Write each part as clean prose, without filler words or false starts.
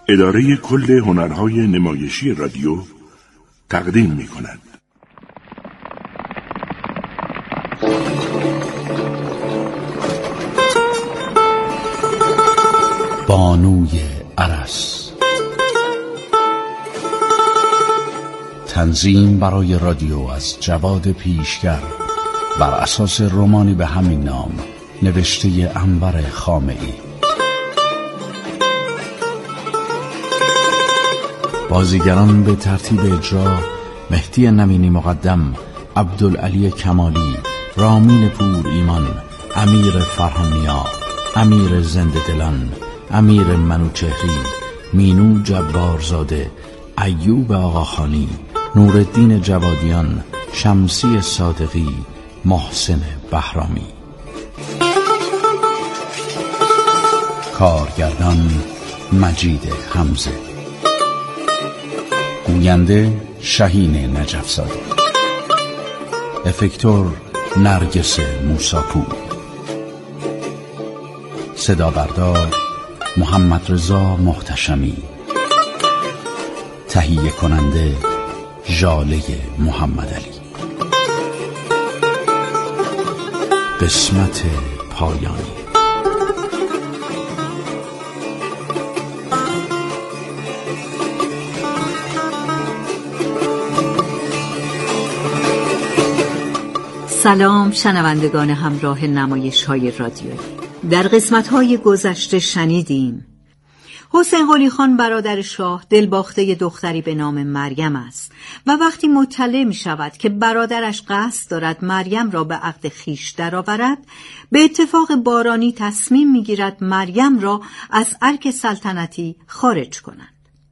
اداره کل هنرهای نمایشی رادیو تقدیم می‌کند. بانوی ارس. تنظیم برای رادیو از جواد پیشگر بر اساس رمانی به همین نام نوشته انور خامعی. بازیگران به ترتیب اجرا: مهدی نمینی مقدم، عبدالعلی کمالی، رامین پور ایمان، امیر فرهانیا، امیر زنده دلان، امیر منوچهری، مینو جبارزاده، ایوب آقاخانی، نورالدین جوادیان، شمسی صادقی، محسن بهرامی. کارگردان مجید حمزه. گوینده شهین نجفزاده. افکتور نرگس موساپور. صدا بردار محمد رضا محتشمی. تهیه کننده ژاله محمد علی. قسمت پایانی. سلام شنوندگان همراه نمایش‌های رادیویی. در قسمت‌های گذشته شنیدیم حسین قلی خان برادر شاه دلباخته دختری به نام مریم است و وقتی مطلع می‌شود که برادرش قصد دارد مریم را به عقد خویش درآورد، به اتفاق بارانی تصمیم می‌گیرد مریم را از ارک سلطنتی خارج کند.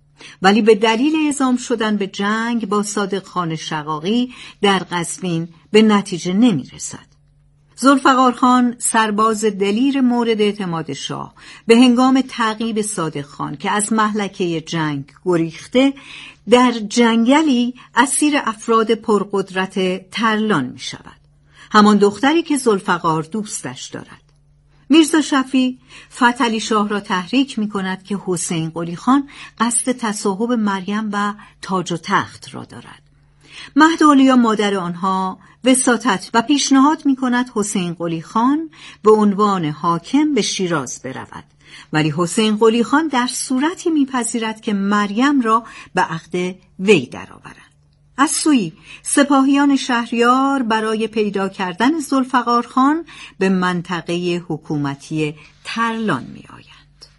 ولی به دلیل اعزام شدن به جنگ با صادق خان شقاقی در قزوین به نتیجه نمی‌رسد. ذوالفقار خان، سرباز دلیر مورد اعتماد شاه، به هنگام تعقیب صادق خان که از مهلکه جنگ گریخته، در جنگلی اسیر افراد پرقدرت ترلان می شود. همان دختری که ذوالفقار دوستش دارد. میرزا شفیع فتحعلی شاه را تحریک می کند که حسین قلی خان قصد تصاحب مریم و تاج و تخت را دارد. مهدولیا مادر آنها وساطت و پیشنهاد می کند حسین قلی خان به عنوان حاکم به شیراز برود، ولی حسین قلی خان در صورتی میپذیرد که مریم را به عقد وی درآورند. از سوی سپاهیان شهریار برای پیدا کردن ذوالفقار خان به منطقه حکومتی ترلان می آیند.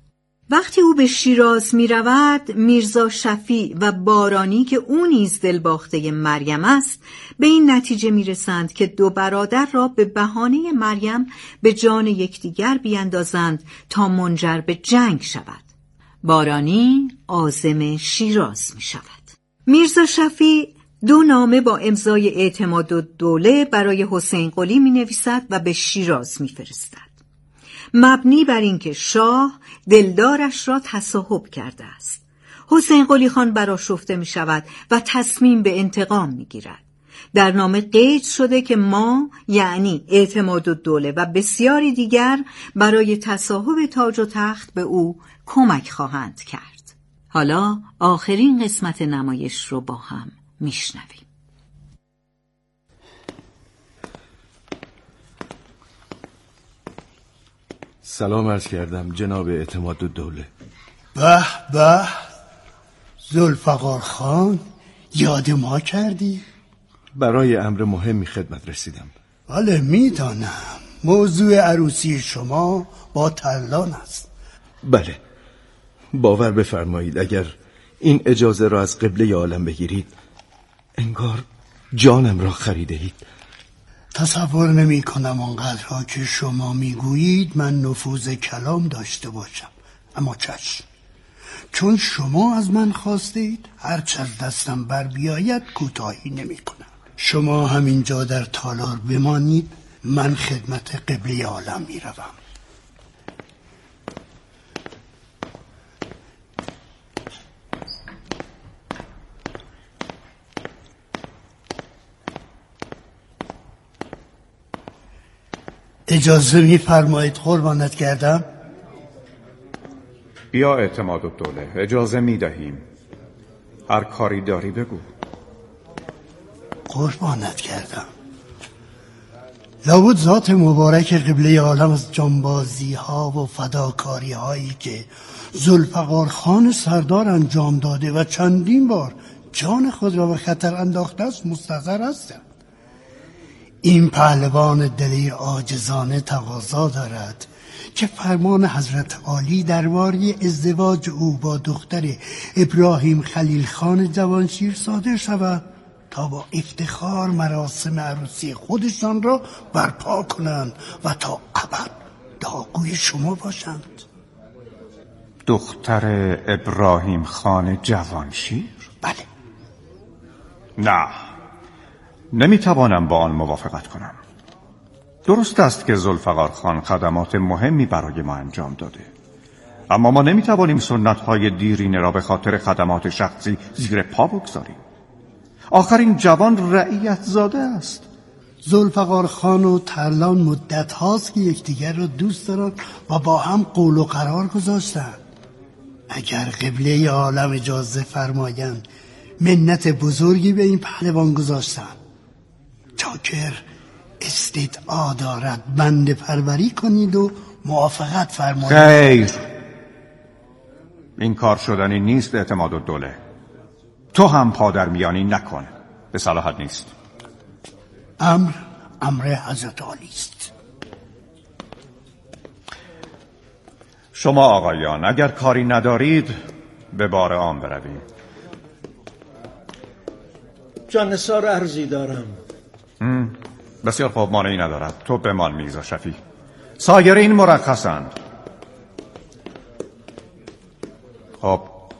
وقتی او به شیراز می رود، میرزا شفیع و بارانی که او نیز دلباخته مریم است، به این نتیجه می رسند که دو برادر را به بهانه مریم به جان یکدیگر بیندازند تا منجر به جنگ شود. بارانی عازم شیراز می شود. میرزا شفیع دو نامه با امضای اعتمادالدوله برای حسین قلی می نویسد و به شیراز می فرستد. مبنی بر اینکه شاه دلدارش را تصاحب کرده است. حسین قلی خان برآشفته می شود و تصمیم به انتقام می گیرد. در نامه قید شده که ما، یعنی اعتمادالدوله و بسیاری دیگر، برای تصاحب تاج و تخت به او کمک خواهند کرد. حالا آخرین قسمت نمایش رو با هم میشنویم. سلام عرض کردم جناب اعتمادالدوله. به به، ذوالفقار خان، یاد ما کردی؟ برای امر مهمی خدمت رسیدم. بله میدانم، موضوع عروسی شما با ترلان است. بله، باور بفرمایید اگر این اجازه را از قبله عالم بگیرید انگار جانم را خریده اید. تصور نمی کنم آنقدرها که شما میگویید من نفوذ کلام داشته باشم، اما چشم، چون شما از من خواستید هرچه از دستم بر بیاید کوتاهی نمی کنم. شما همینجا در تالار بمانید، من خدمت قبله عالم می روم. اجازه می‌فرمایید قربانت کردم؟ بیا اعتمادالدوله، اجازه میدهیم. هر کاری داری بگو. قربانت کردم. لابد ذات مبارک قبله عالم از جانبازی ها و فداکاری هایی که ذوالفقار خان سردار انجام داده و چندین بار جان خود را به خطر انداخته است مستحضر هستم. این پهلوان دلی عاجزانه تقاضا دارد که فرمان حضرت عالی درباره ازدواج او با دختر ابراهیم خلیل خان جوانشیر صادر شود تا با افتخار مراسم عروسی خودشان را برپا کنند و تا ابد داغوی شما باشند. دختر ابراهیم خان جوانشیر؟ بله. نه، نمیتوانم با آن موافقت کنم. درست است که ذوالفقار خان خدمات مهمی برای ما انجام داده، اما ما نمیتوانیم سنت‌های دیرینه را به خاطر خدمات شخصی زیر پا بگذاریم. آخر این جوان رعیت زاده است. ذوالفقار خان و ترلان مدت هاست که یکدیگر را دوست دارند و با هم قول و قرار گذاشتند. اگر قبله عالم اجازه فرمایند منت بزرگی به این پهلوان گذاشتند. چاکر استدعا دارد بنده پروری کنید و موافقت فرمایید. خیر، این کار شدنی نیست اعتمادالدوله. تو هم پادرمیانی نکن، به صلاحت نیست. امر حضرت عالی است. شما آقایان اگر کاری ندارید به بار عام برویم. جانثار عرضی دارم. بسیار خوب، مانعی ندارد. تو بمان میرزا شفیع. سایرین مرخصند. خب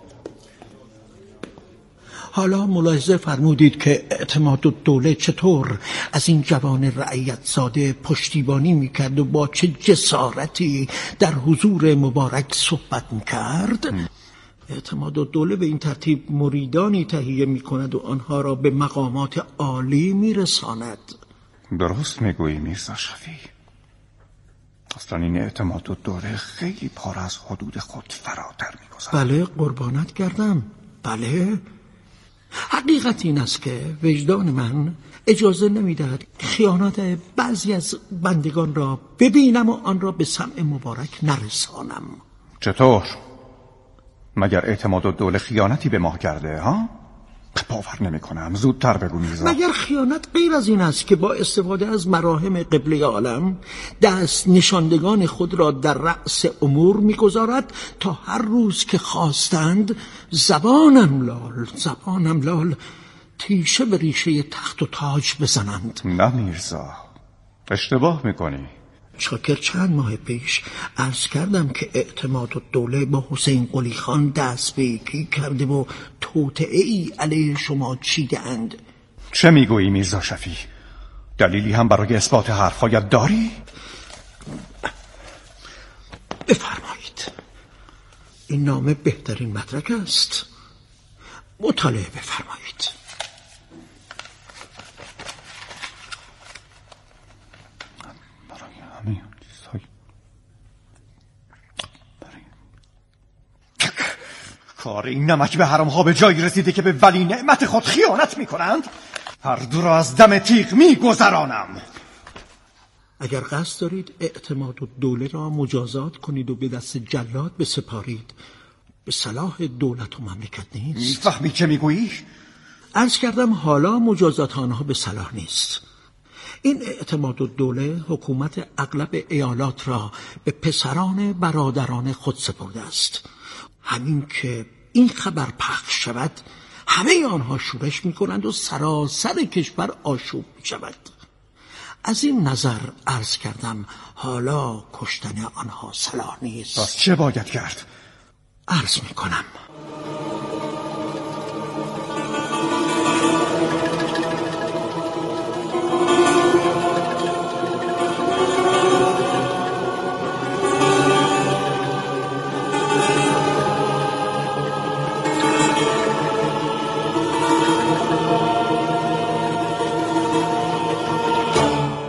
حالا ملاحظه فرمودید که اعتمادالدوله چطور از این جوان رعیت زاده پشتیبانی میکرد و با چه جسارتی در حضور مبارک صحبت میکرد. اعتمادالدوله به این ترتیب مریدانی تهیه میکند و آنها را به مقامات عالی میرساند. درست میگویی میرزا شفیع. اصلا این اعتمادالدوله خیلی پار از حدود خود فراتر میگذارد. بله قربانت کردم. بله، حقیقت این است که وجدان من اجازه نمیدهد خیانت بعضی از بندگان را ببینم و آن را به سمع مبارک نرسانم. چطور؟ مگر اعتمادالدوله خیانتی به ما کرده ها؟ باور نمی کنم. زودتر بگو میرزا. مگر خیانت غیر از این است که با استفاده از مراهم قبله عالم دست نشاندگان خود را در رأس امور میگذارد تا هر روز که خواستند زبانم لال تیشه به ریشه تخت و تاج بزنند. نه میرزا، اشتباه میکنی. چاکر چند ماه پیش عرض کردم که اعتمادالدوله با حسین قلی خان دست به یکی کرده و توطئه‌ای علیه شما چیده اند. چه میگویی میرزا شفیع؟ دلیلی هم برای اثبات حرفایت داری؟ بفرمایید. این نامه بهترین مدرک است. مطالعه بفرمایید. کار این نمک به حرام ها به جایی رسیده که به ولی نعمت خود خیانت می کنند. هر دو را از دم تیغ می گذرانم. اگر قصد دارید اعتمادالدوله را مجازات کنید و به دست جلاد بسپارید، به صلاح دولت و مملکت نیست. میفهمی چه میگویی؟ عرض کردم حالا مجازات آنها به صلاح نیست. این اعتمادالدوله حکومت اغلب ایالات را به پسران برادران خود سپرده است. همین که این خبر پخش شود همه آنها شورش میکنند و سراسر کشور آشوب میشود. از این نظر عرض کردم حالا کشتن آنها صلاح نیست. پس چه باید کرد؟ عرض میکنم.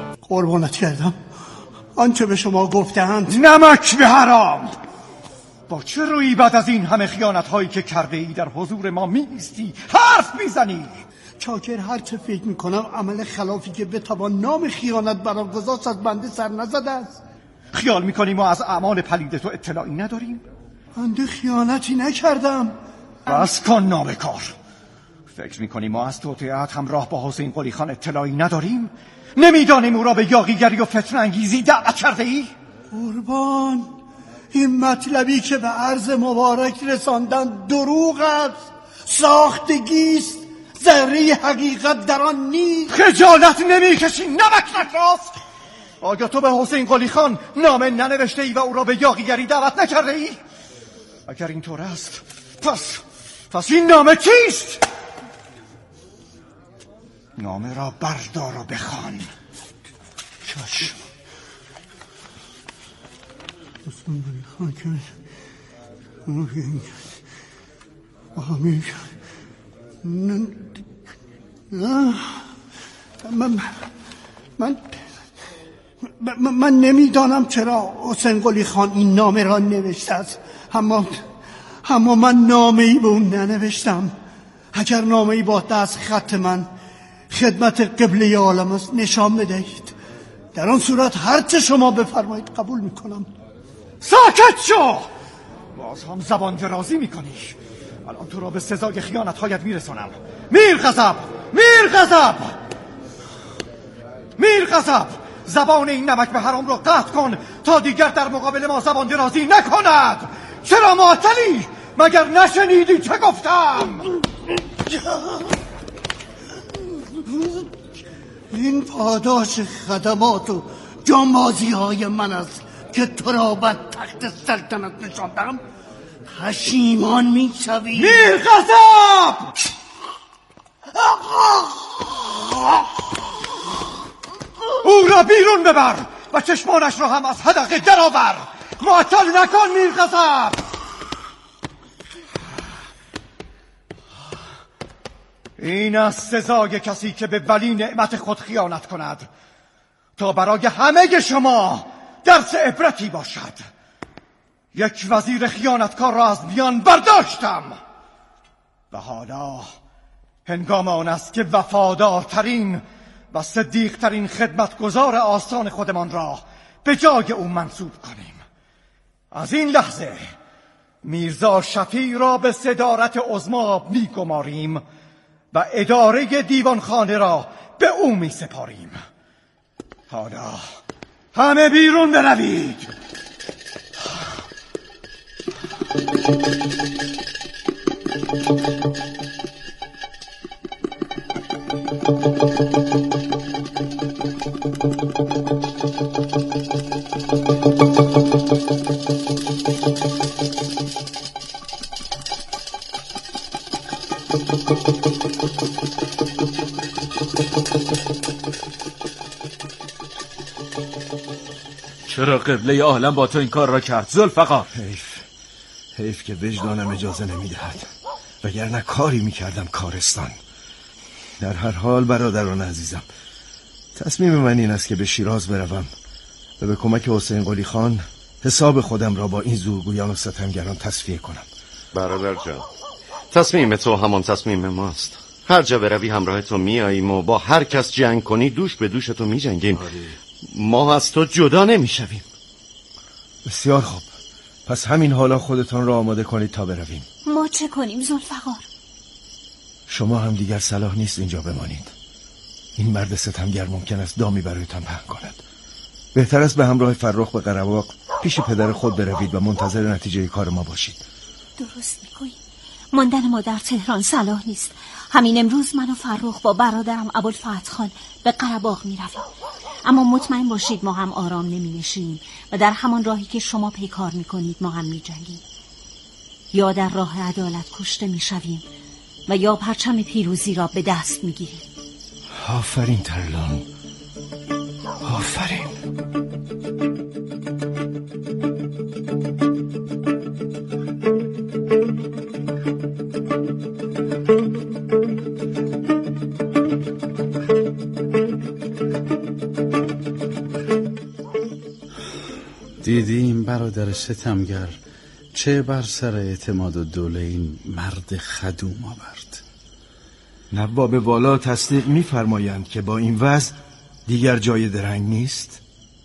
قربانت کردم. آنچه به شما گفتند نمک به حرام. با چه رویی بعد از این همه خیانت هایی که کرده ای در حضور ما می ایستی حرف میزنی؟ چاکر هر چه فکر میکنم عمل خلافی که بتوان نام خیانت برگذاشت از بنده سر نزده است. خیال میکنی ما از اعمال پلید تو اطلاعی نداریم؟ بنده خیانتی نکردم. بس کن نابکار. فکر میکنی ما از توطئه‌ات همراه با حسین قلی خان اطلاعی نداریم؟ نمیدانیم او را به یاغیگری و فتنه انگیزی دعوت کرده ای؟ قربان، این مطلبی که به عرض مبارک رساندن دروغ است، ساختگیست، ذره حقیقت در آن نیست. خجالت نمیکشی نمک نشناس؟ آیا تو به حسین قلی خان نامه ننوشته ای و او را به یاغیگری دعوت نکرده ای؟ اگر اینطور است پس این نامه چیست؟ نامه را بردار و بخوان. چشم. حسین قلی خان که من نمیدانم چرا حسین قلی خان این نامه را نوشته است، اما من نامه ای به اون ننوشتم. اگر نامه ای با دست خط من خدمت قبله عالم است نشان بدهید، در آن صورت هر چه شما بفرمایید قبول میکنم. ساکت شو! باز هم زبان درازی میکنی. الان تو را به سزای خیانت‌هایت میرسانم. میر غضب زبان این نمک به حرام را قطع کن تا دیگر در مقابل ما زبان درازی نکند. چرا معطلی؟ مگر نشنیدی چه گفتم؟ این پاداش خدمات و جانبازی های من است که تو را بر تخت سلطنت نشاندم. پشیمان می شوی. میر غضب! او را بیرون ببر و چشمانش را هم از حدقه درآور. معطل نکن میر غضب. این است سزای کسی که به ولی نعمت خود خیانت کند، تا برای همه شما درس عبرتی باشد. یک وزیر خیانتکار را از میان برداشتم و حالا هنگام آن است که وفادارترین و صدیقترین خدمتگزار آستان خودمان را به جای او منصوب کنیم. از این لحظه میرزا شفیع را به صدارت عظما میگماریم و اداره دیوانخانه را به او می سپاریم. حالا همه بیرون بروید. چرا قبله عالم با تو این کار را کرد ذوالفقار؟ حیف که وجدانم اجازه نمیدهد، وگرنه کاری میکردم کارستان. در هر حال برادران عزیزم، تصمیم من این است که به شیراز بروم و به کمک حسین قلی خان حساب خودم را با این زورگویان و ستمگران تصفیه کنم. برادر جان، تصمیم تو همان تصمیم ماست. هر جا بروی همراه تو میاییم و با هر کس جنگ کنی دوش به دوش تو میجنگیم. ما از تو جدا نمیشویم. بسیار خوب، پس همین حالا خودتان را آماده کنید تا برویم. ما چه کنیم ذوالفقار؟ شما هم دیگر صلاح نیست اینجا بمانید. این مرد ستمگر ممکن است دامی برایتان پهن کند. بهتر است به همراه فرخ به قره‌باغ پیش پدر خود بروید و منتظر نتیجه کار ما باشید. درست میگویی. ماندن ما در تهران صلاح نیست. همین امروز من و فرخ با برادرم ابوالفتح خان به قره‌باغ میرویم. اما مطمئن باشید ما هم آرام نمی نشینیم و در همان راهی که شما پیکار می کنید ما هم می جنگیم. یا در راه عدالت کشته می شویم و یا پرچم پیروزی را به دست می گیریم. آفرین ترلان، آفرین. دیدیم برادر ستمگر چه بر سر اعتماد الدوله این مرد خدوم آورد؟ نواب والا تصدیق می‌فرمایند که با این وضع دیگر جای درنگ نیست؟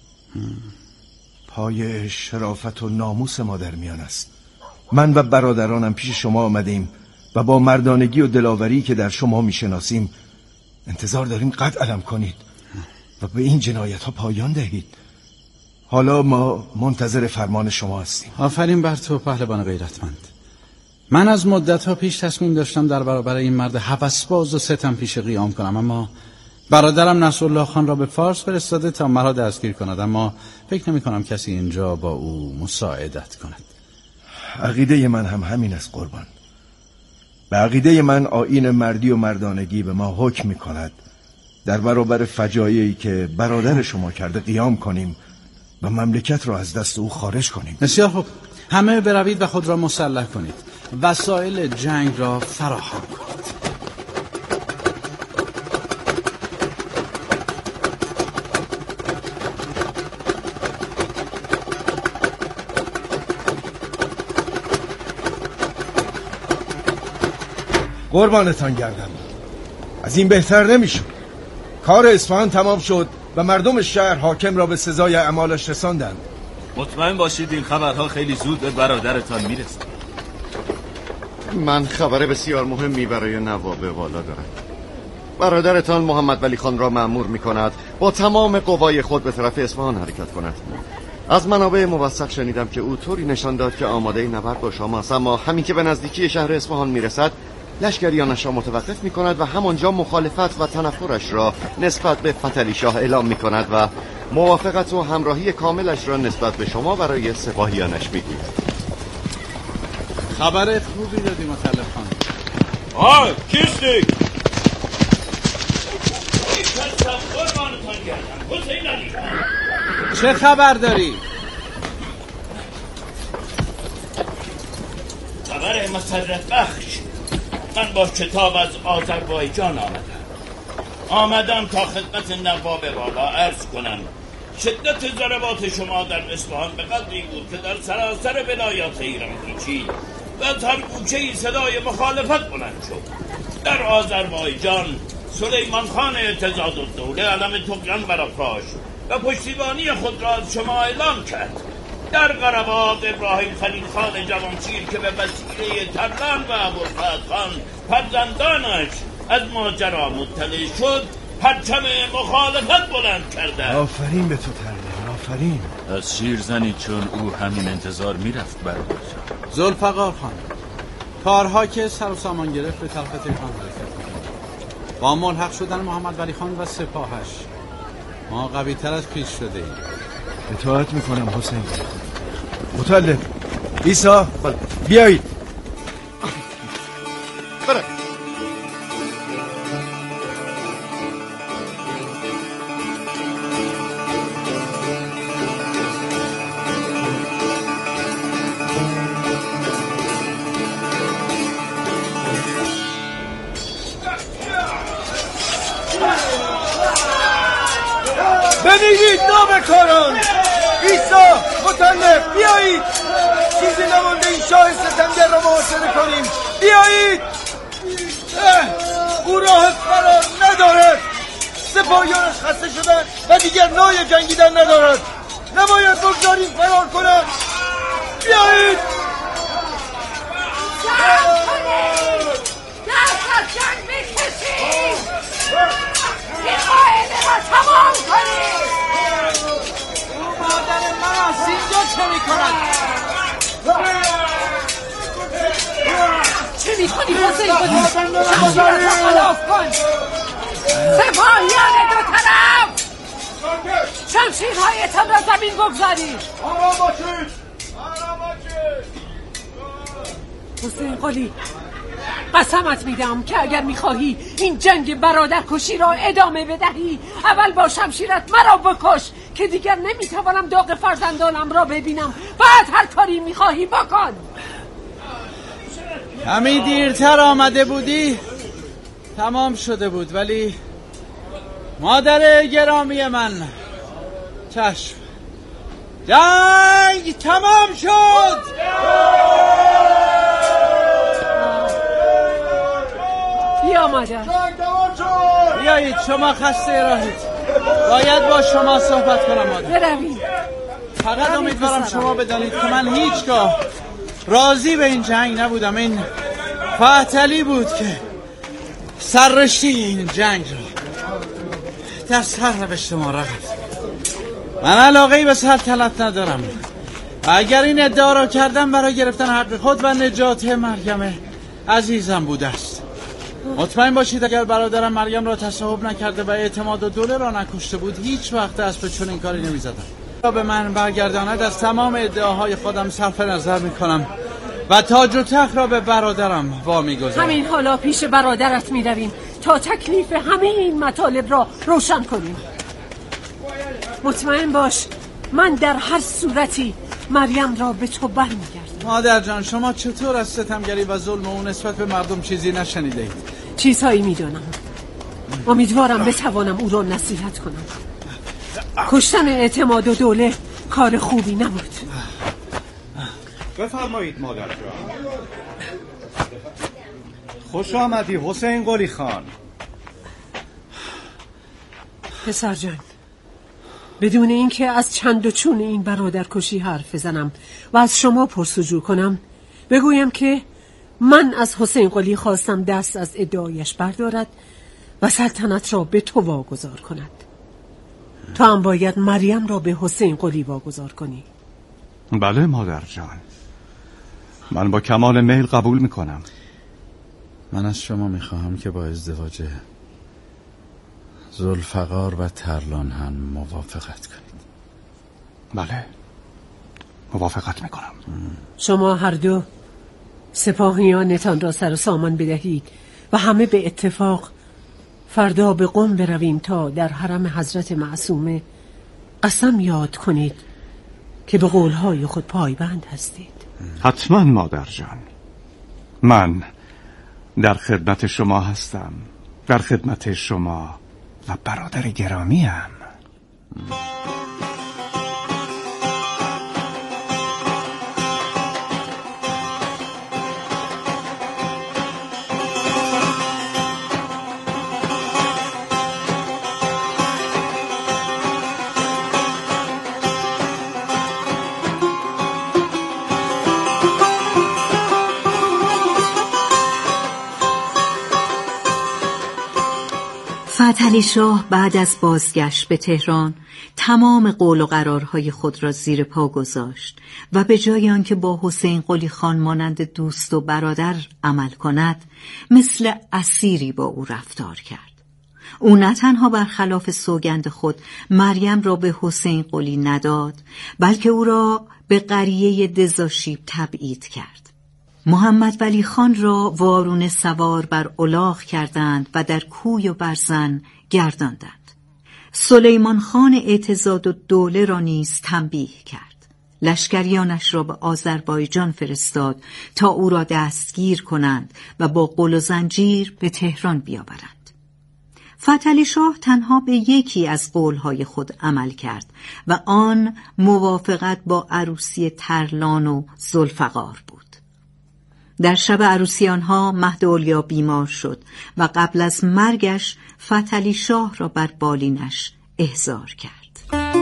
پای شرافت و ناموس ما در میان است. من و برادرانم پیش شما آمدیم و با مردانگی و دلاوری که در شما میشناسیم انتظار داریم قد علم کنید و به این جنایت ها پایان دهید. حالا ما منتظر فرمان شما هستیم. آفرین بر تو پهلوان غیرتمند. من از مدت‌ها پیش تصمیم داشتم در برابر این مرد هوسباز و ستم پیش قیام کنم، اما برادرم نصرالله خان را به فارس فرستاده تا مرا دستگیر کند، اما فکر نمی کنم کسی اینجا با او مساعدت کند. عقیده من هم همین است قربان. به عقیده من آیین مردی و مردانگی به ما حکم می کند در برابر فجایعی که برادر شما کرده قیام کنیم و مملکت را از دست او خارج کنیم. بسیار خوب، همه بروید و خود را مسلح کنید، وسایل جنگ را فراهم کنید. قربانتان گردم. از این بهتر نمیشد. کار اصفهان تمام شد و مردم شهر حاکم را به سزای اعمالش رساندند. مطمئن باشید این خبرها خیلی زود به برادرتان میرسد. من خبر بسیار مهمی برای نواب والا دارم. برادرتان محمد ولی خان را مأمور میکند با تمام قوای خود به طرف اصفهان حرکت کند. از منابع موثق شنیدم که او طوری نشان داد که آماده نبرد با شما است، اما همین که به نزدیکی شهر اصفهان میرسد لشکریانش را متوقف می کند و همانجا مخالفت و تنفرش را نسبت به فتحعلی شاه اعلام می کند و موافقت و همراهی کاملش را نسبت به شما برای سپاهیانش می گوید. خبر خوبی دادی مطلب خان. کیستی؟ چه خبر داری؟ خبر مسرت بخش. من با کتاب از آذربایجان آمدم تا خدمت نواب والا عرض کنم شدت ضربات شما در اصفهان به قدری بود که در سراسر ولایات ایران پیچید و از هر گوشه‌ای صدای مخالفت بلند شد. در آذربایجان سلیمان خان اعتضاد الدوله علم طغیان برافراشت و پشتیبانی خود را از شما اعلام کرد. در قره‌باد ابراهیم خلیل خان جوانشیر که به وسیله ترلان و ابوالفتح خان فرزندانش از ماجرا مطلع شد پرچم مخالفت بلند کرده. آفرین به تو ترلان، آفرین. از شیرزنی چون او همین انتظار میرفت برادر. ذوالفقار خان، کارها که سر و سامان گرفت به طرف تهران حرکت کرد. با ملحق شدن محمد ولی خان و سپاهش ما قوی تر از پیش شده ایم. اطاعت میکنم حسین. مطلب عیسی بیایید. بره. بنیگید نابکاران، عیسی مطلب بیایید. چیزی نمونده این شاه ستمگر را محاصره کنیم. بیایید. او راه فرار ندارد. سپاهیانش خسته شدن و دیگر نای جنگیدن ندارد. نباید بگذاریم فرار کنند. بیایید. دست از جنگ بکشید. این قاعده را تمام کنید. او مادر من از اینجا چه میکند؟ چه میکنی حسین قلی؟ شمشیرت را خلاف کن. سپاهیان دو طرف شمشیرهایتان را زمین بگذارید. آرام باشید. حسین قلی، قسمت میدم که اگر میخواهی این جنگ برادرکشی را ادامه بدهی اول با شمشیرت مرا بکش که دیگر نمیتوانم داغ فرزندانم را ببینم. بعد هر کاری میخواهی بکن. همین دیرتر آمده بودی تمام شده بود، ولی مادر گرامی من، چشم جنگ تمام شد. بیا مادر. بیایید، شما خسته راهید. باید با شما صحبت کنم مادر. برویم. فقط امیدوارم شما بدانید که من هیچگاه راضی به این جنگ نبودم. این فاتحی بود که سررشته این جنگ رو در سرنوشت ما رفت. من علاقه‌ای به سلطنت ندارم. اگر این ادعا را کردم برای گرفتن حق خود و نجات مریم عزیزم بوده است. مطمئن باشید اگر برادرم مریم را تصاحب نکرده و اعتماد و دوله را نکشته بود، هیچ وقت دست به چنین کاری نمی‌زدم. را به من برگرداند از تمام ادعاهای خودم صرف نظر می‌کنم و تاج و تخت را به برادرم وامی‌گذارم. همین حالا پیش برادرت می‌رویم تا تکلیف همه این مطالب را روشن کنیم. مطمئن باش من در هر صورتی مریم را به تو برمیگردم. مادر جان، شما چطور از ستمگری و ظلم او نسبت به مردم چیزی نشنیده اید؟ چیزهایی میدانم. امیدوارم بتوانم او را نصیحت کنم. کشتن اعتماد و دوله کار خوبی نبود. بفرمایید مادر جان. خوش آمدی حسین قلی خان. پسر جان، بدون اینکه از چند و چون این برادرکشی حرف بزنم و از شما پرسجو کنم، بگویم که من از حسین قلی خواستم دست از ادعایش بردارد و سلطنت را به تو واگذار کند. تو هم باید مریم را به حسین قلی واگذار کنی. بله مادر جان، من با کمال میل قبول میکنم. من از شما میخواهم که با ازدواج ذوالفقار و ترلانهن موافقت کنید. بله، موافقت میکنم. شما هر دو سپاهیانتان را سر و سامان بدهید و همه به اتفاق فردا به قم برویم تا در حرم حضرت معصومه قسم یاد کنید که به قولهای خود پایبند هستید. حتما مادر جان، من در خدمت شما هستم، در خدمت شما و برادر گرامیم. فتحعلی شاه بعد از بازگشت به تهران تمام قول و قرارهای خود را زیر پا گذاشت و به جای آنکه با حسین قلی خان مانند دوست و برادر عمل کند، مثل اسیری با او رفتار کرد. او نه تنها برخلاف سوگند خود مریم را به حسین قلی نداد، بلکه او را به قریه دزاشیب تبعید کرد. محمد ولی خان را وارونه سوار بر الاغ کردند و در کوی و برزن گرداندند. سلیمان خان اعتضاد و دوله را نیز تنبیه کرد. لشکریانش را به آذربایجان فرستاد تا او را دستگیر کنند و با قل و زنجیر به تهران بیاورند. فتحعلی شاه تنها به یکی از قولهای خود عمل کرد و آن موافقت با عروسی ترلان و ذوالفقار بود. در شب عروسی آنها مهد اولیا بیمار شد و قبل از مرگش فتحعلی شاه را بر بالینش احضار کرد.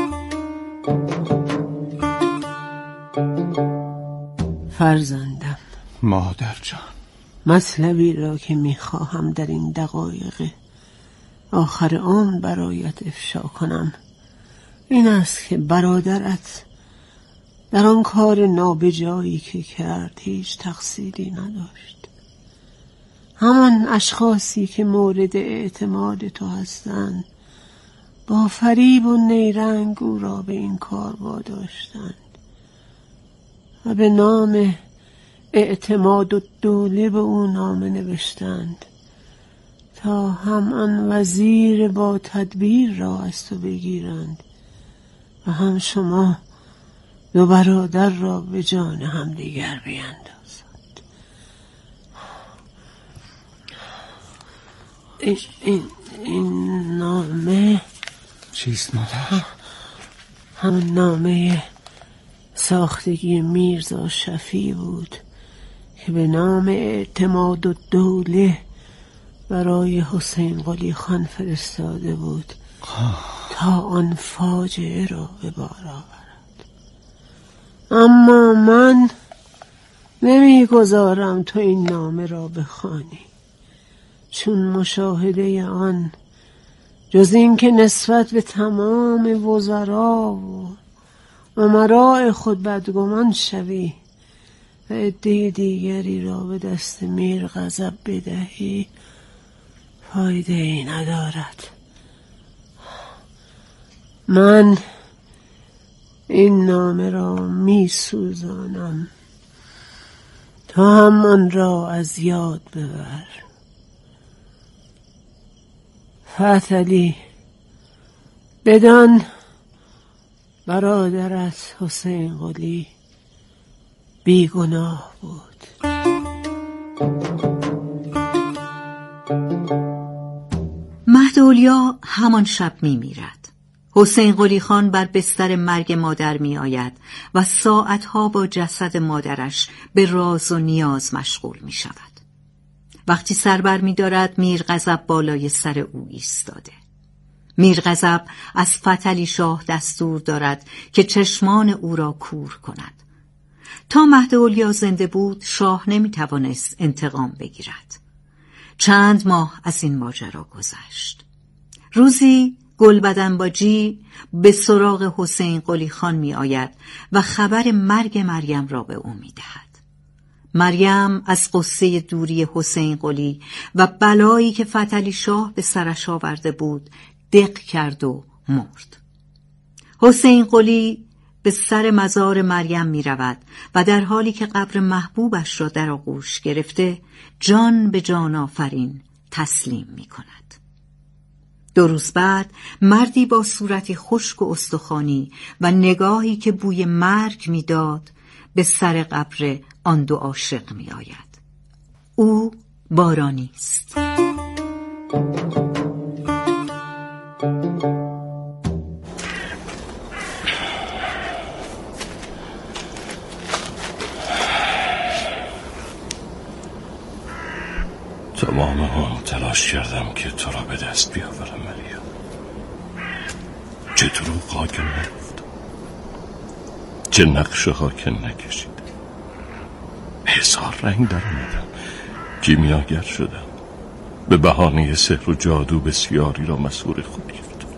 فرزندم، مادر جان، مطلبی را که میخواهم در این دقایق آخر عمر برایت افشا کنم این است که برادرت در آن کار نابجایی که کرد هیچ تقصیری نداشت. همان اشخاصی که مورد اعتماد تو هستند با فریب و نیرنگ او را به این کار واداشتند و به نام اعتماد و دوله به او نامه نوشتند تا هم آن وزیر با تدبیر را از تو بگیرند و هم شما دو برادر را به جان هم دیگر بیندازند. این نامه چیست مادر؟ همون نامه ساختگی میرزا شفیع بود که به نام اعتمادالدوله برای حسین قلی خان فرستاده بود تا آن فاجعه را به بار آورد. اما من نمیگذارم تو این نامه را بخوانی، چون مشاهده آن جز این که نسبت به تمام وزرا و امراء خود بدگمان شوی و عده دیگری را به دست میر غضب بدهی فایده ای ندارد. من این نامه را می سوزانم تا هم آن را از یاد ببر. فتحعلی، بدان برادرت حسین قلی بیگناه بود. مهدولیا همان شب میمیرد. حسین قلی خان بر بستر مرگ مادر می آید و ساعتها با جسد مادرش به راز و نیاز مشغول می شود. وقتی سر بر می دارد میر غضب بالای سر او ایستاده. میر غضب از فتحعلی شاه دستور دارد که چشمان او را کور کند. تا مهدولیا زنده بود شاه نمی توانست انتقام بگیرد. چند ماه از این ماجرا گذشت. روزی گلبدن باجی به سراغ حسین قلی خان می آید و خبر مرگ مریم را به او می دهد. مریم از قصه دوری حسین قلی و بلایی که فتحعلی شاه به سرش آورده بود دق کرد و مرد. حسین قلی به سر مزار مریم می رود و در حالی که قبر محبوبش را در آغوش گرفته جان به جان آفرین تسلیم می کند. 2 روز بعد مردی با صورتی خشک و استخوانی و نگاهی که بوی مرگ میداد به سر قبر آن 2 عاشق می آید. او بارانی است. تمام هم تلاش کردم که تو را به دست بیاورم مریم. چه دروغ ها که نگفتم، چه نقشه ها که نکشیدم. 1000 رنگ در آمدم، کیمیاگر شدم، به بهانه سحر و جادو بسیاری را مسحور خود گرفتم.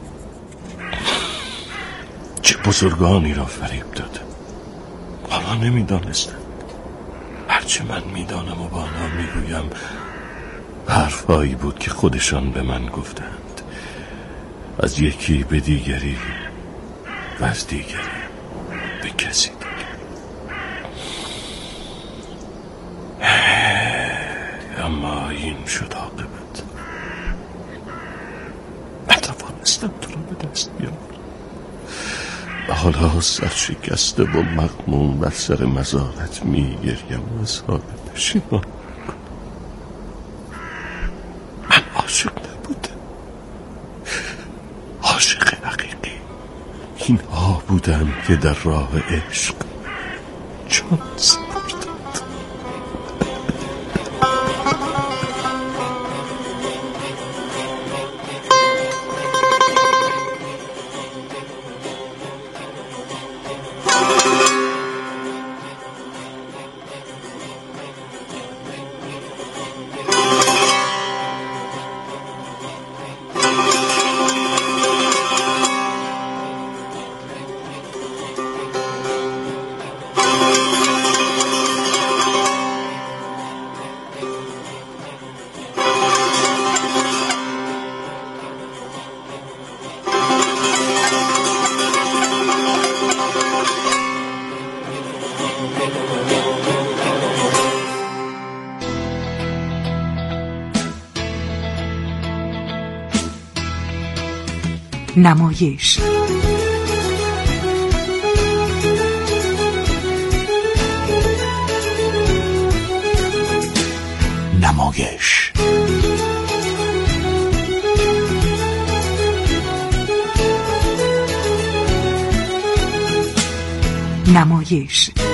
چه بزرگانی را فریب دادم، آنها نمیدانستند. هرچه من میدانم و با آنها میگویم حرفهایی بود که خودشان به من گفتند، از یکی به دیگری و از دیگری به کسی دیگر. اما این شد عاقبت. نتوانستم تو را به دست بیاورم و حالا سرشکسته و مغموم بر سر مزارت میگریم و از حال پشیمان. عاشق نبودم، عاشق حقیقی. اینها بودم که در راه عشق جان سپردند. نمایش نمایش نمایش